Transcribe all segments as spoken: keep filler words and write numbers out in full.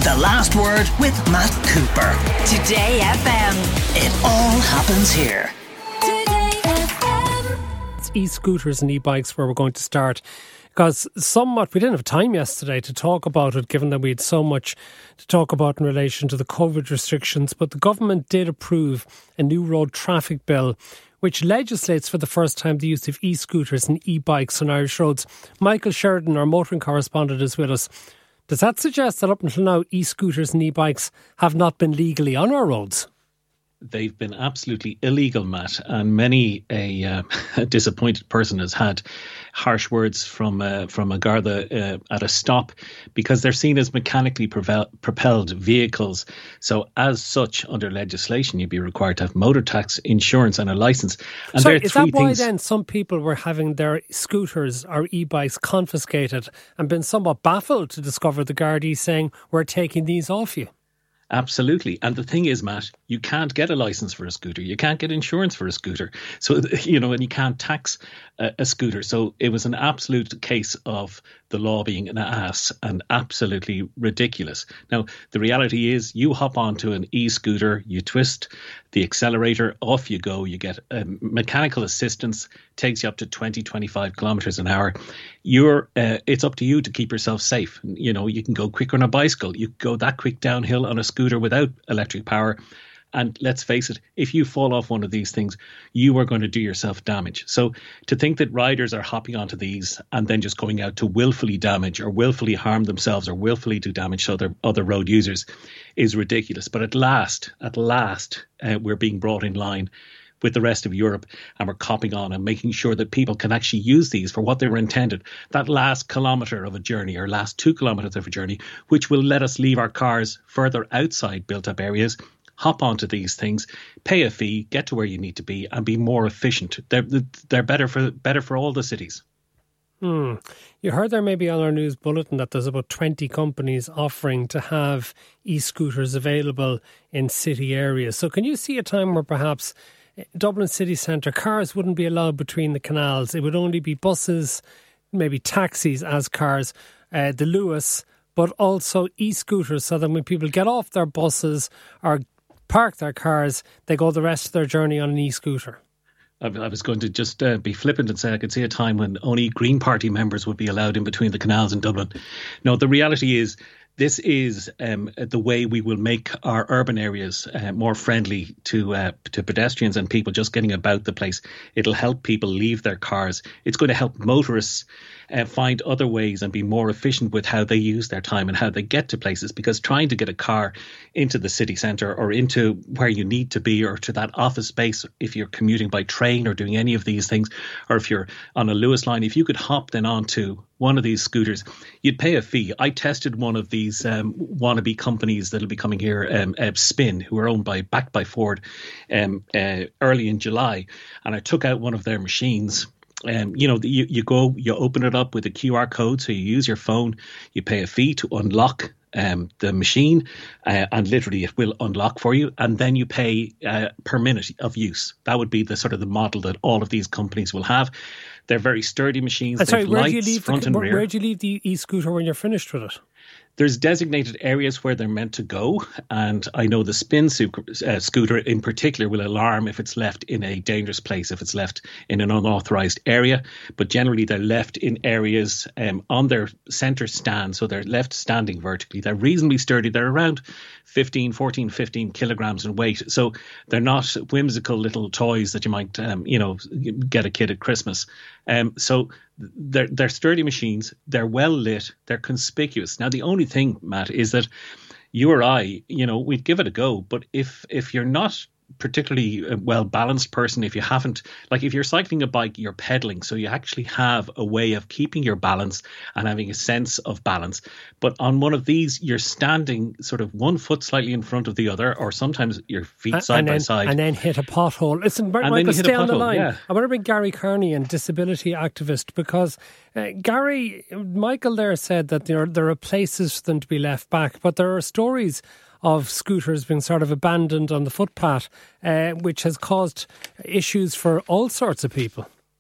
The Last Word with Matt Cooper. Today F M. It all happens here. Today F M. It's e-scooters and e-bikes where we're going to start. Because somewhat, we didn't have time yesterday to talk about it, given that we had so much to talk about in relation to the COVID restrictions. But the government did approve a new road traffic bill, which legislates for the first time the use of e-scooters and e-bikes on Irish roads. Michael Sheridan, our motoring correspondent, is with us. Does that suggest that up until now, e-scooters and e-bikes have not been legally on our roads? They've been absolutely illegal, Matt, and many a, uh, a disappointed person has had harsh words from uh, from a Garda uh, at a stop because they're seen as mechanically provel- propelled vehicles. So as such, under legislation, you'd be required to have motor tax, insurance and a licence. And Sorry, there are is three that why things- then some people were having their scooters or e-bikes confiscated and been somewhat baffled to discover the Gardaí saying, we're taking these off you? Absolutely. And the thing is, Matt, you can't get a license for a scooter. You can't get insurance for a scooter. So, you know, and you can't tax a, a scooter. So it was an absolute case of the law being an ass and absolutely ridiculous. Now, the reality is you hop onto an e-scooter, you twist the accelerator, off you go. You get um, mechanical assistance, takes you up to twenty, twenty-five kilometres an hour. You're, uh, it's up to you to keep yourself safe. You know, you can go quicker on a bicycle. You can go that quick downhill on a scooter without electric power. And let's face it, if you fall off one of these things, you are going to do yourself damage. So to think that riders are hopping onto these and then just going out to willfully damage or willfully harm themselves or willfully do damage to other, other road users is ridiculous. But at last, at last, uh, we're being brought in line with the rest of Europe, and we're copping on and making sure that people can actually use these for what they were intended. That last kilometre of a journey or last two kilometres of a journey, which will let us leave our cars further outside built-up areas, hop onto these things, pay a fee, get to where you need to be and be more efficient. They're, they're better for better for all the cities. Hmm. You heard there maybe on our news bulletin that there's about twenty companies offering to have e-scooters available in city areas. So can you see a time where perhaps Dublin city centre cars wouldn't be allowed between the canals? It would only be buses, maybe taxis as cars, uh, the Lewis, but also e-scooters, so that when people get off their buses or park their cars, they go the rest of their journey on an e-scooter. I was going to just uh, be flippant and say I could see a time when only Green Party members would be allowed in between the canals in Dublin. No, the reality is this is um, the way we will make our urban areas uh, more friendly to uh, to pedestrians and people just getting about the place. It'll help people leave their cars. It's going to help motorists uh, find other ways and be more efficient with how they use their time and how they get to places, because trying to get a car into the city centre or into where you need to be or to that office space, if you're commuting by train or doing any of these things, or if you're on a Lewis line, if you could hop then onto one of these scooters, you'd pay a fee. I tested one of these um, wannabe companies that'll be coming here, um, uh, Spin, who are owned by backed by Ford, um, uh, early in July, and I took out one of their machines. Um, you know, you, you go, you open it up with a Q R code, so you use your phone, you pay a fee to unlock um, the machine, uh, and literally it will unlock for you, and then you pay uh, per minute of use. That would be the sort of the model that all of these companies will have. They're very sturdy machines. And sorry, They've where lights, do you leave front the, and where, rear. where do you leave the e-scooter when you're finished with it? There's designated areas where they're meant to go, and I know the Spin uh, scooter in particular will alarm if it's left in a dangerous place, if it's left in an unauthorised area. But generally they're left in areas um, on their centre stand, so they're left standing vertically. They're reasonably sturdy. They're around fifteen, fourteen, fifteen kilograms in weight, so they're not whimsical little toys that you might, um, you know, get a kid at Christmas. Um, so they're, they're sturdy machines, they're well lit, they're conspicuous. Now, the only thing, Matt, is that you or I, you know, we'd give it a go. But if if you're not particularly a well-balanced person, if you haven't, like if you're cycling a bike, you're pedaling, so you actually have a way of keeping your balance and having a sense of balance. But on one of these, you're standing sort of one foot slightly in front of the other, or sometimes your feet and, side and by then, side. And then hit a pothole. Listen, And Michael, then you hit stay a on the pothole, line. yeah. I want to bring Gary Carney in, disability activist, because uh, Gary, Michael there said that there, there are places for them to be left back, but there are stories of scooters being sort of abandoned on the footpath, uh, which has caused issues for all sorts of people.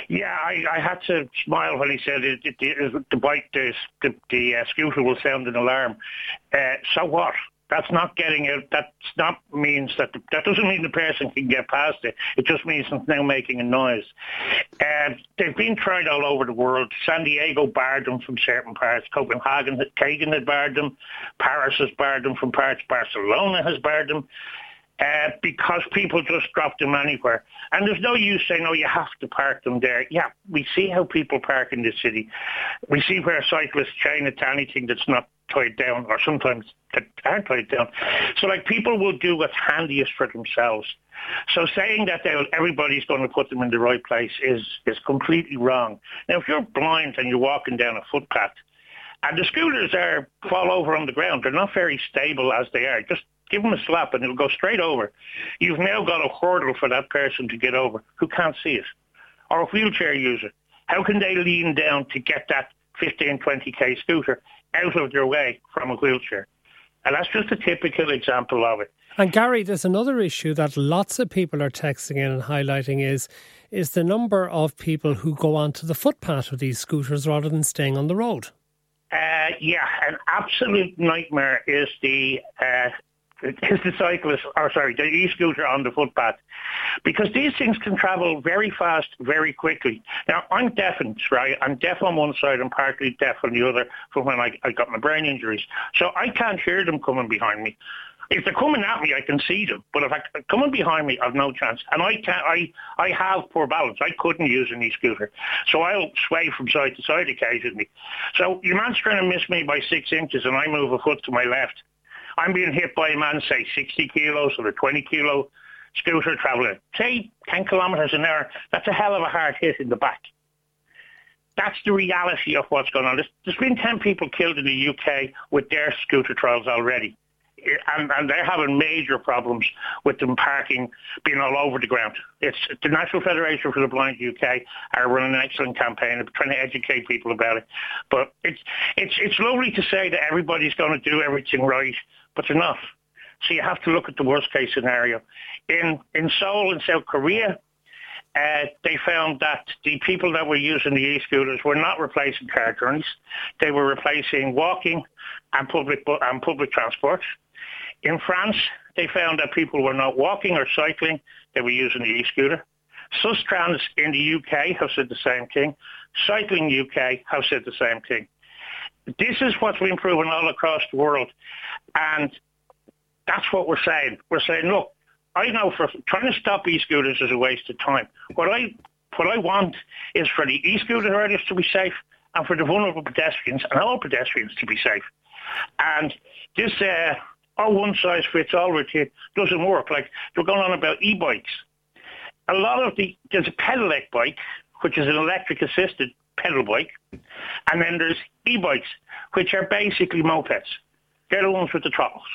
Yeah, I, I had to smile when he said it, it, it, the bike, the, the, the uh, scooter will sound an alarm. Uh, so what? That's not getting out. That's not means that the, that doesn't mean the person can get past it. It just means it's now making a noise. Uh, they've been tried all over the world. San Diego barred them from certain parts. Copenhagen, Copenhagen had barred them. Paris has barred them from parts. Barcelona has barred them. Uh, because people just drop them anywhere. And there's no use saying, oh, you have to park them there. Yeah, we see how people park in this city. We see where cyclists chain it to anything that's not tied down, or sometimes that aren't tied down. So, like, people will do what's handiest for themselves. So saying that everybody's going to put them in the right place is, is completely wrong. Now, if you're blind and you're walking down a footpath, and the scooters are fall over on the ground, they're not very stable as they are. Just give them a slap and it'll go straight over. You've now got a hurdle for that person to get over who can't see it. Or a wheelchair user. How can they lean down to get that fifteen, twenty k scooter out of their way from a wheelchair? And that's just a typical example of it. And Gary, there's another issue that lots of people are texting in and highlighting is, is the number of people who go onto the footpath with these scooters rather than staying on the road. Uh, yeah, an absolute nightmare is the... Uh, is the cyclist, or sorry, the e-scooter on the footpath. Because these things can travel very fast, very quickly. Now, I'm deafened, right? I'm deaf on one side and partly deaf on the other from when I, I got my brain injuries. So I can't hear them coming behind me. If they're coming at me, I can see them. But if they're coming behind me, I've no chance. And I can't, I, I have poor balance. I couldn't use an e-scooter. So I'll sway from side to side occasionally. So your man's trying to miss me by six inches and I move a foot to my left. I'm being hit by a man, say, sixty kilos or a twenty kilo scooter travelling, say, ten kilometres an hour. That's a hell of a hard hit in the back. That's the reality of what's going on. There's, there's been ten people killed in the U K with their scooter trials already. And, and they're having major problems with them parking, being all over the ground. It's the National Federation for the Blind U K are running an excellent campaign of trying to educate people about it. But it's it's it's lovely to say that everybody's going to do everything right, but they're not. So you have to look at the worst case scenario. In in Seoul, in South Korea, uh, they found that the people that were using the e-scooters were not replacing car journeys. They were replacing walking and public and public transport. In France, they found that people were not walking or cycling, they were using the e-scooter. Sustrans in the U K have said the same thing. Cycling U K have said the same thing. This is what's been proven all across the world. And that's what we're saying. We're saying, look, I know for trying to stop e-scooters is a waste of time. What I what I want is for the e-scooter riders to be safe and for the vulnerable pedestrians and all pedestrians to be safe. And this... Uh, Oh, one size fits all routine doesn't work. Like, they're going on about e-bikes. A lot of the, there's a pedelec bike, which is an electric assisted pedal bike. And then there's e-bikes, which are basically mopeds. They're the ones with the throttles.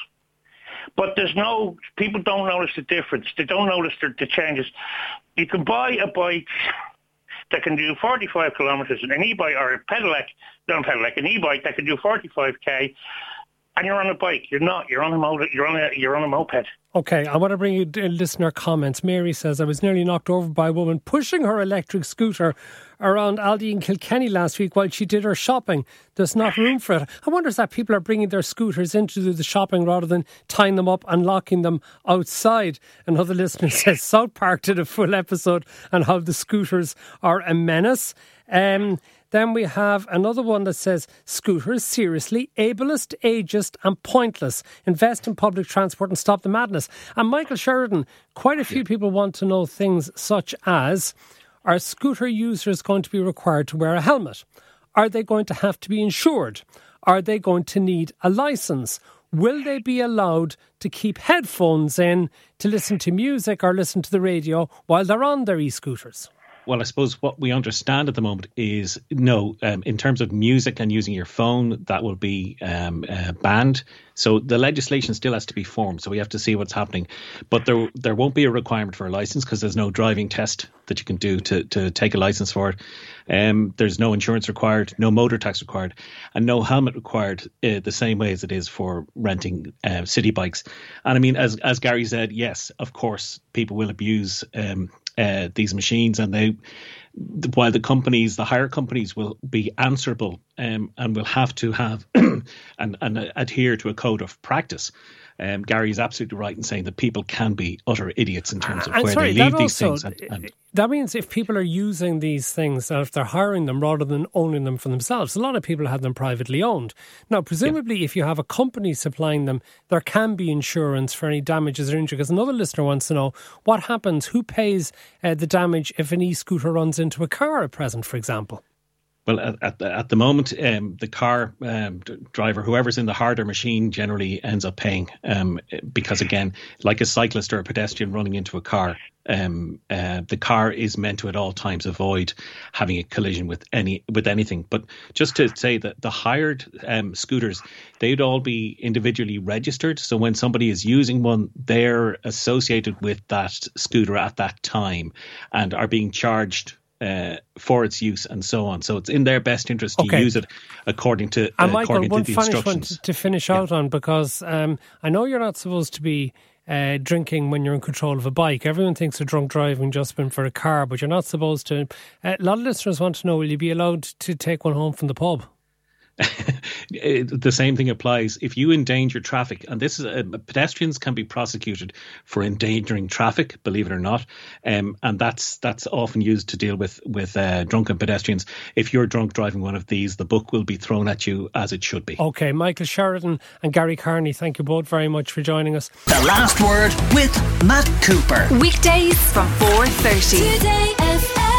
But there's no, people don't notice the difference. They don't notice the, the changes. You can buy a bike that can do forty-five kilometres, and an e-bike, or a pedelec, not a pedelec, an e-bike that can do forty-five k. And you're on a bike. You're not. You're on a motor. You're on a. You're on a moped. Okay, I want to bring you listener comments. Mary says, I was nearly knocked over by a woman pushing her electric scooter around Aldi in Kilkenny last week while she did her shopping. There's not room for it. I wonder if that people are bringing their scooters in to do the shopping rather than tying them up and locking them outside. Another listener says, South Park did a full episode on how the scooters are a menace. Um... Then we have another one that says, scooters, seriously, ableist, ageist and pointless. Invest in public transport and stop the madness. And Michael Sheridan, quite a few people want to know things such as, are scooter users going to be required to wear a helmet? Are they going to have to be insured? Are they going to need a licence? Will they be allowed to keep headphones in to listen to music or listen to the radio while they're on their e-scooters? Well, I suppose what we understand at the moment is no, um, in terms of music and using your phone, that will be um, uh, banned. So the legislation still has to be formed. So we have to see what's happening. But there there won't be a requirement for a license because there's no driving test that you can do to, to take a license for it. Um, there's no insurance required, no motor tax required, and no helmet required uh, the same way as it is for renting uh, city bikes. And I mean, as as Gary said, yes, of course, people will abuse um, uh, these machines, and they while the companies, the hire companies, will be answerable um, and will have to have and, and uh, adhere to a code of practice. Um, Gary is absolutely right in saying that people can be utter idiots in terms of and where sorry, they leave that these also, things. And, and that means if people are using these things, that if they're hiring them rather than owning them for themselves, a lot of people have them privately owned. Now, presumably, yeah. if you have a company supplying them, there can be insurance for any damages or injury. Because another listener wants to know what happens, who pays uh, the damage if an e-scooter runs into a car at present, for example? Well, at, at, the, at the moment, um, the car um, driver, whoever's in the harder machine, generally ends up paying um, because, again, like a cyclist or a pedestrian running into a car, um, uh, the car is meant to at all times avoid having a collision with any with anything. But just to say that the hired um, scooters, they'd all be individually registered. So when somebody is using one, they're associated with that scooter at that time and are being charged Uh, for its use and so on. So it's in their best interest to okay. use it according to, uh, and Michael, according one to the finish instructions. One to finish yeah. out on, because um, I know you're not supposed to be uh, drinking when you're in control of a bike. Everyone thinks of drunk driving just been for a car, but you're not supposed to. Uh, a lot of listeners want to know, will you be allowed to take one home from the pub? The same thing applies if you endanger traffic, and this is uh, pedestrians can be prosecuted for endangering traffic, believe it or not, um, and that's that's often used to deal with with uh, drunken pedestrians. If you're drunk driving one of these, the book will be thrown at you as it should be. Okay, Michael Sheridan and Gary Carney, thank you both very much for joining us. The Last Word with Matt Cooper. Weekdays from four thirty. Today F M.